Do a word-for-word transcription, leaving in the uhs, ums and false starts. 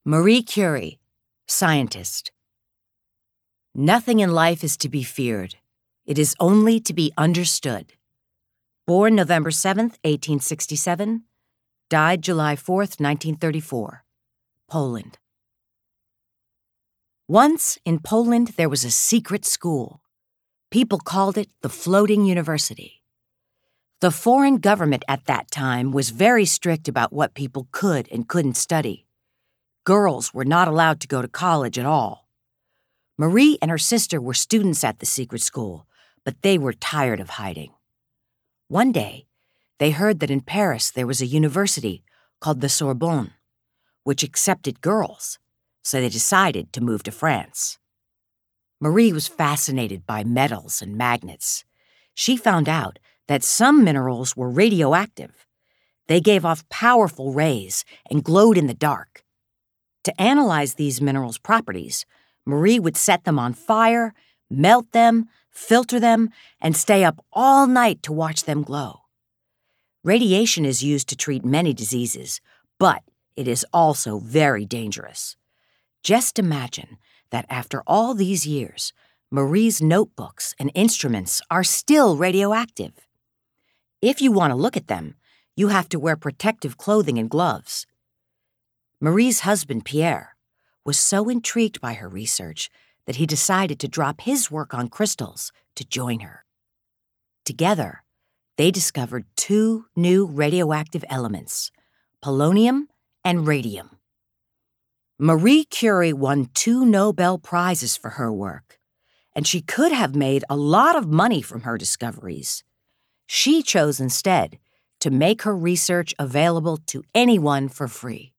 Marie Curie, scientist. Nothing in life is to be feared. It is only to be understood. Born November seventh, eighteen sixty-seven, died July fourth, nineteen thirty-four, Poland. Once in Poland there was a secret school. People called it the Floating University. The foreign government at that time was very strict about what people could and couldn't study. Girls were not allowed to go to college at all. Marie and her sister were students at the secret school, but they were tired of hiding. One day, they heard that in Paris there was a university called the Sorbonne, which accepted girls, so they decided to move to France. Marie was fascinated by metals and magnets. She found out that some minerals were radioactive. They gave off powerful rays and glowed in the dark. To analyze these minerals' properties, Marie would set them on fire, melt them, filter them, and stay up all night to watch them glow. Radiation is used to treat many diseases, but it is also very dangerous. Just imagine that after all these years, Marie's notebooks and instruments are still radioactive. If you want to look at them, you have to wear protective clothing and gloves. Marie's husband, Pierre, was so intrigued by her research that he decided to drop his work on crystals to join her. Together, they discovered two new radioactive elements, polonium and radium. Marie Curie won two Nobel Prizes for her work, and she could have made a lot of money from her discoveries. She chose instead to make her research available to anyone for free.